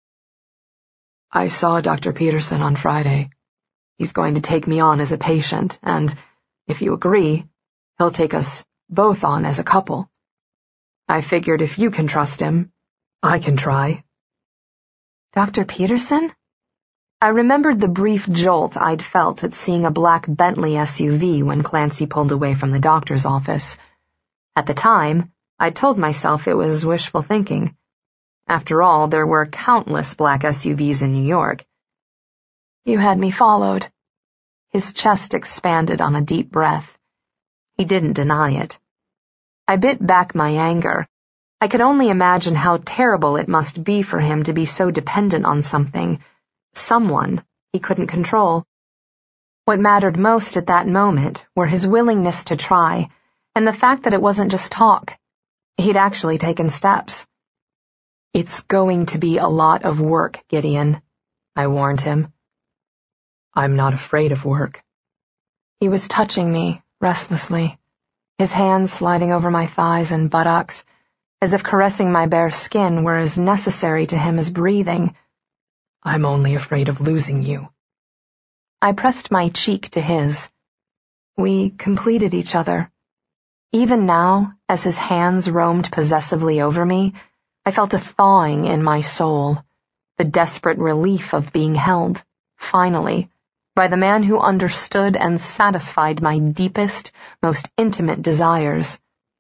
"I saw Dr. Peterson on Friday. He's going to take me on as a patient, and, if you agree, he'll take us both on as a couple. I figured if you can trust him, I can try." "Dr. Peterson?" I remembered the brief jolt I'd felt at seeing a black Bentley SUV when Clancy pulled away from the doctor's office. At the time, I'd told myself it was wishful thinking. After all, there were countless black SUVs in New York. "You had me followed." His chest expanded on a deep breath. He didn't deny it. I bit back my anger. I could only imagine how terrible it must be for him to be so dependent on someone he couldn't control. What mattered most at that moment were his willingness to try, and the fact that it wasn't just talk. He'd actually taken steps. "It's going to be a lot of work, Gideon," I warned him. "I'm not afraid of work." He was touching me, restlessly, his hands sliding over my thighs and buttocks, as if caressing my bare skin were as necessary to him as breathing. "I'm only afraid of losing you." I pressed my cheek to his. We completed each other. Even now, as his hands roamed possessively over me, I felt a thawing in my soul, the desperate relief of being held, finally, by the man who understood and satisfied my deepest, most intimate desires.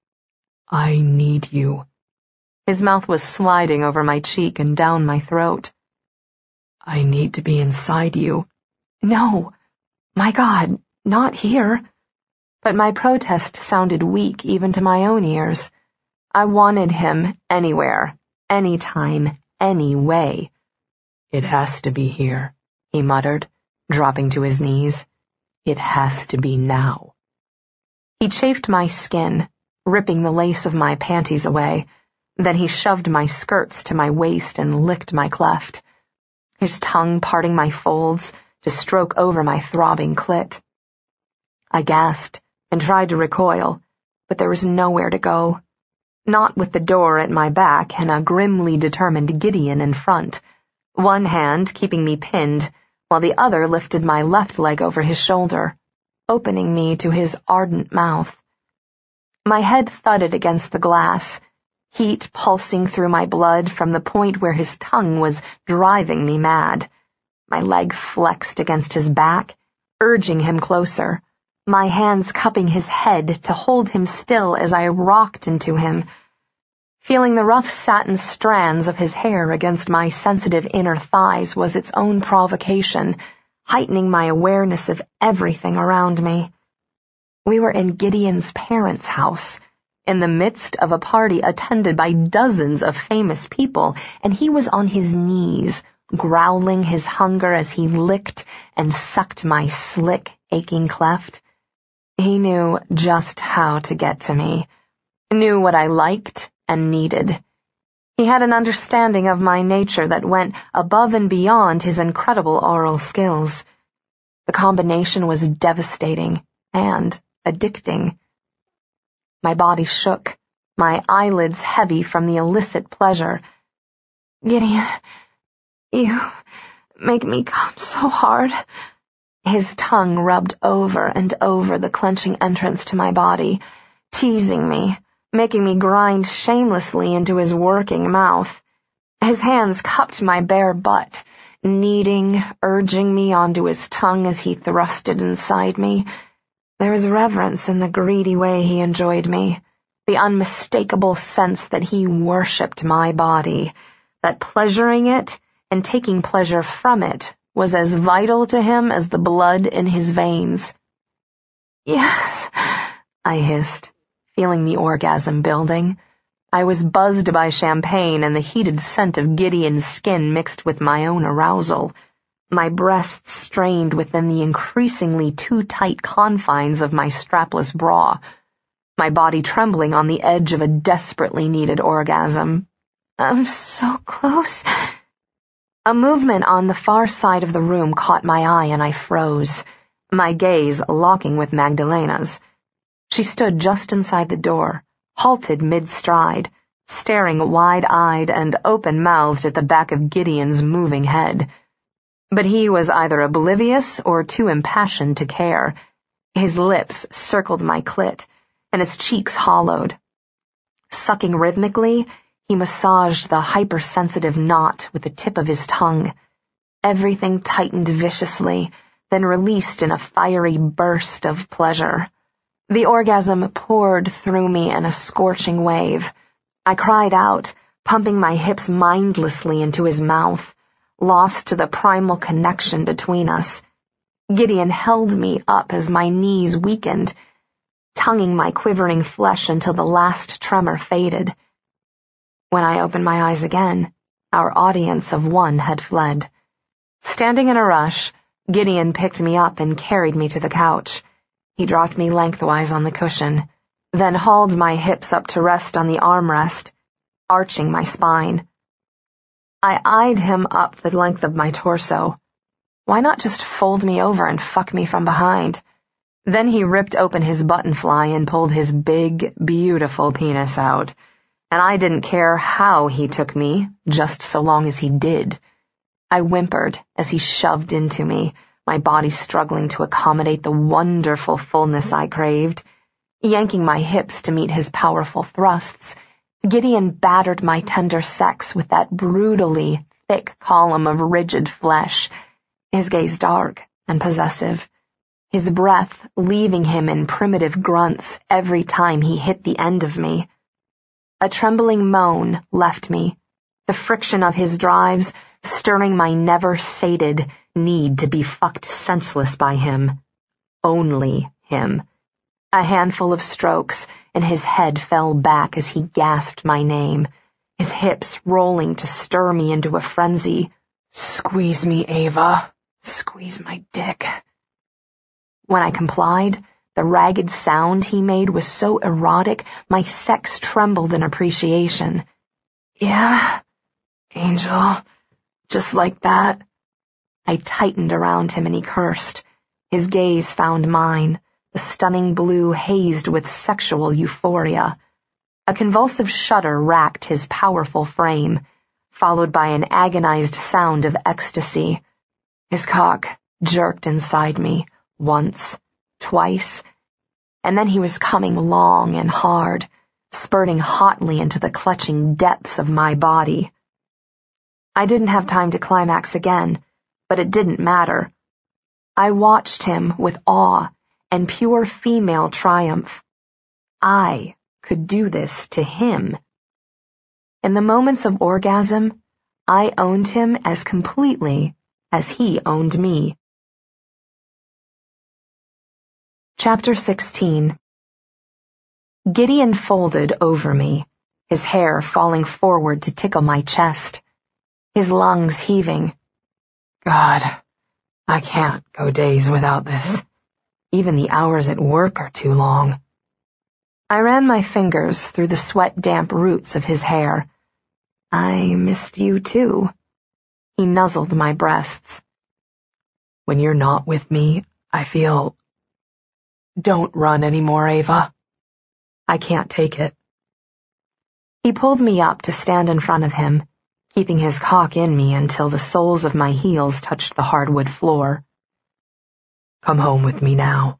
"I need you." His mouth was sliding over my cheek and down my throat. "I need to be inside you." "No, my God, not here." But my protest sounded weak even to my own ears. I wanted him anywhere, anytime, anyway. "It has to be here," he muttered, dropping to his knees. "It has to be now." He chafed my skin, ripping the lace of my panties away. Then he shoved my skirts to my waist and licked my cleft, his tongue parting my folds to stroke over my throbbing clit. I gasped and tried to recoil, but there was nowhere to go. Not with the door at my back and a grimly determined Gideon in front, one hand keeping me pinned, while the other lifted my left leg over his shoulder, opening me to his ardent mouth. My head thudded against the glass, heat pulsing through my blood from the point where his tongue was driving me mad. My leg flexed against his back, urging him closer, my hands cupping his head to hold him still as I rocked into him. Feeling the rough satin strands of his hair against my sensitive inner thighs was its own provocation, heightening my awareness of everything around me. We were in Gideon's parents' house, in the midst of a party attended by dozens of famous people, and he was on his knees, growling his hunger as he licked and sucked my slick, aching cleft. He knew just how to get to me, knew what I liked and needed. He had an understanding of my nature that went above and beyond his incredible oral skills. The combination was devastating and addicting. My body shook, my eyelids heavy from the illicit pleasure. "Gideon, you make me come so hard." His tongue rubbed over and over the clenching entrance to my body, teasing me, making me grind shamelessly into his working mouth. His hands cupped my bare butt, kneading, urging me onto his tongue as he thrust it inside me. There was reverence in the greedy way he enjoyed me, the unmistakable sense that he worshipped my body, that pleasuring it and taking pleasure from it was as vital to him as the blood in his veins. "Yes," I hissed, feeling the orgasm building. I was buzzed by champagne and the heated scent of Gideon's skin mixed with my own arousal. My breasts strained within the increasingly too tight confines of my strapless bra, my body trembling on the edge of a desperately needed orgasm. "I'm so close." A movement on the far side of the room caught my eye and I froze, my gaze locking with Magdalena's. She stood just inside the door, halted mid-stride, staring wide-eyed and open-mouthed at the back of Gideon's moving head. But he was either oblivious or too impassioned to care. His lips circled my clit, and his cheeks hollowed. Sucking rhythmically, he massaged the hypersensitive knot with the tip of his tongue. Everything tightened viciously, then released in a fiery burst of pleasure. The orgasm poured through me in a scorching wave. I cried out, pumping my hips mindlessly into his mouth, lost to the primal connection between us. Gideon held me up as my knees weakened, tonguing my quivering flesh until the last tremor faded. When I opened my eyes again, our audience of one had fled. Standing in a rush, Gideon picked me up and carried me to the couch. He dropped me lengthwise on the cushion, then hauled my hips up to rest on the armrest, arching my spine. I eyed him up the length of my torso. Why not just fold me over and fuck me from behind? Then he ripped open his buttonfly and pulled his big, beautiful penis out, and I didn't care how he took me, just so long as he did. I whimpered as he shoved into me, my body struggling to accommodate the wonderful fullness I craved. Yanking my hips to meet his powerful thrusts, Gideon battered my tender sex with that brutally thick column of rigid flesh, his gaze dark and possessive, his breath leaving him in primitive grunts every time he hit the end of me. A trembling moan left me, the friction of his drives stirring my never-sated need to be fucked senseless by him. Only him. A handful of strokes, and his head fell back as he gasped my name, his hips rolling to stir me into a frenzy. "Squeeze me, Ava. Squeeze my dick." When I complied, the ragged sound he made was so erotic my sex trembled in appreciation. "Yeah, Angel, just like that." I tightened around him and he cursed. His gaze found mine, the stunning blue hazed with sexual euphoria. A convulsive shudder racked his powerful frame, followed by an agonized sound of ecstasy. His cock jerked inside me, once, twice, and then he was coming long and hard, spurting hotly into the clutching depths of my body. I didn't have time to climax again, but it didn't matter. I watched him with awe and pure female triumph. I could do this to him. In the moments of orgasm, I owned him as completely as he owned me. Chapter 16. Gideon folded over me, his hair falling forward to tickle my chest, his lungs heaving. God, I can't go days without this. Even the hours at work are too long. I ran my fingers through the sweat-damp roots of his hair. I missed you too. He nuzzled my breasts. When you're not with me, I feel... Don't run anymore, Ava. I can't take it. He pulled me up to stand in front of him, keeping his cock in me until the soles of my heels touched the hardwood floor. Come home with me now.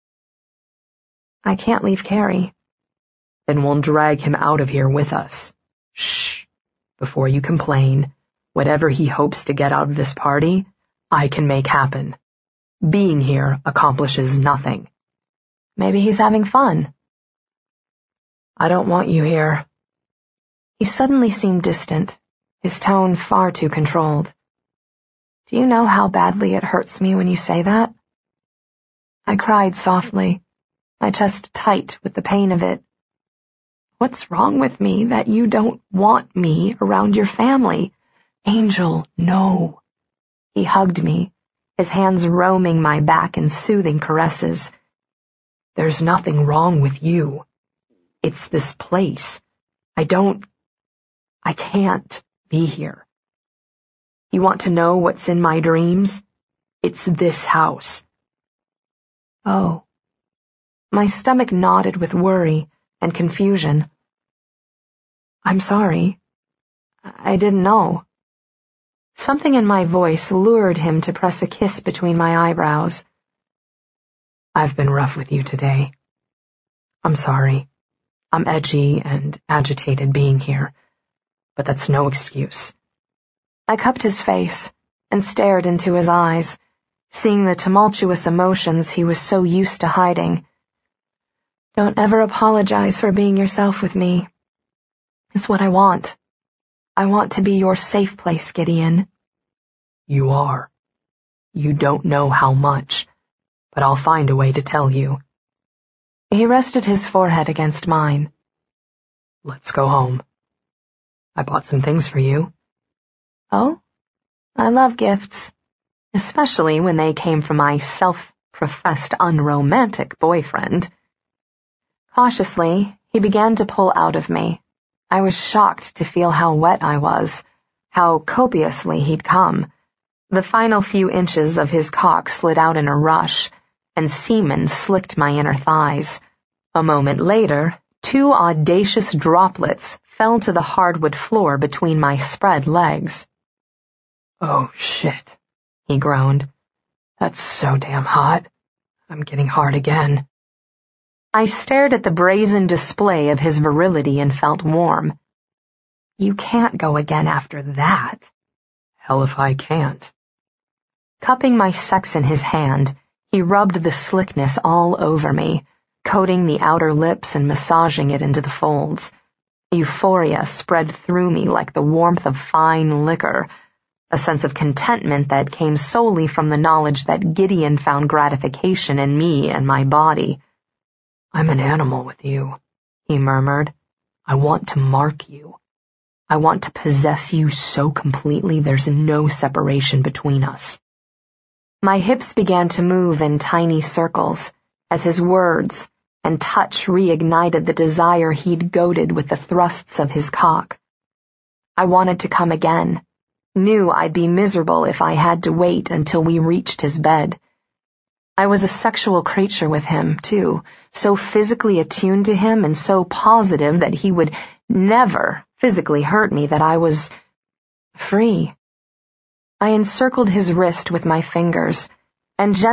I can't leave Carrie. Then we'll drag him out of here with us. Shh. Before you complain, whatever he hopes to get out of this party, I can make happen. Being here accomplishes nothing. Maybe he's having fun. I don't want you here. He suddenly seemed distant, his tone far too controlled. Do you know how badly it hurts me when you say that? I cried softly, my chest tight with the pain of it. What's wrong with me that you don't want me around your family? Angel, no. He hugged me, his hands roaming my back in soothing caresses. There's nothing wrong with you. It's this place. I can't be here. You want to know what's in my dreams? It's this house. Oh. My stomach knotted with worry and confusion. I'm sorry. I didn't know. Something in my voice lured him to press a kiss between my eyebrows. I've been rough with you today. I'm sorry. I'm edgy and agitated being here, but that's no excuse. I cupped his face and stared into his eyes, seeing the tumultuous emotions he was so used to hiding. Don't ever apologize for being yourself with me. It's what I want. I want to be your safe place, Gideon. You are. You don't know how much, but I'll find a way to tell you. He rested his forehead against mine. Let's go home. I bought some things for you. Oh? I love gifts, especially when they came from my self-professed unromantic boyfriend. Cautiously, he began to pull out of me. I was shocked to feel how wet I was, how copiously he'd come. The final few inches of his cock slid out in a rush, and semen slicked my inner thighs. A moment later, 2 audacious droplets fell to the hardwood floor between my spread legs. Oh, shit, he groaned. That's so damn hot. I'm getting hard again. I stared at the brazen display of his virility and felt warm. You can't go again after that. Hell if I can't. Cupping my sex in his hand, he rubbed the slickness all over me, coating the outer lips and massaging it into the folds. Euphoria spread through me like the warmth of fine liquor, a sense of contentment that came solely from the knowledge that Gideon found gratification in me and my body. I'm an animal with you, he murmured. I want to mark you. I want to possess you so completely there's no separation between us. My hips began to move in tiny circles as his words and touch reignited the desire he'd goaded with the thrusts of his cock. I wanted to come again, knew I'd be miserable if I had to wait until we reached his bed. I was a sexual creature with him, too, so physically attuned to him and so positive that he would never physically hurt me that I was free. I encircled his wrist with my fingers and gently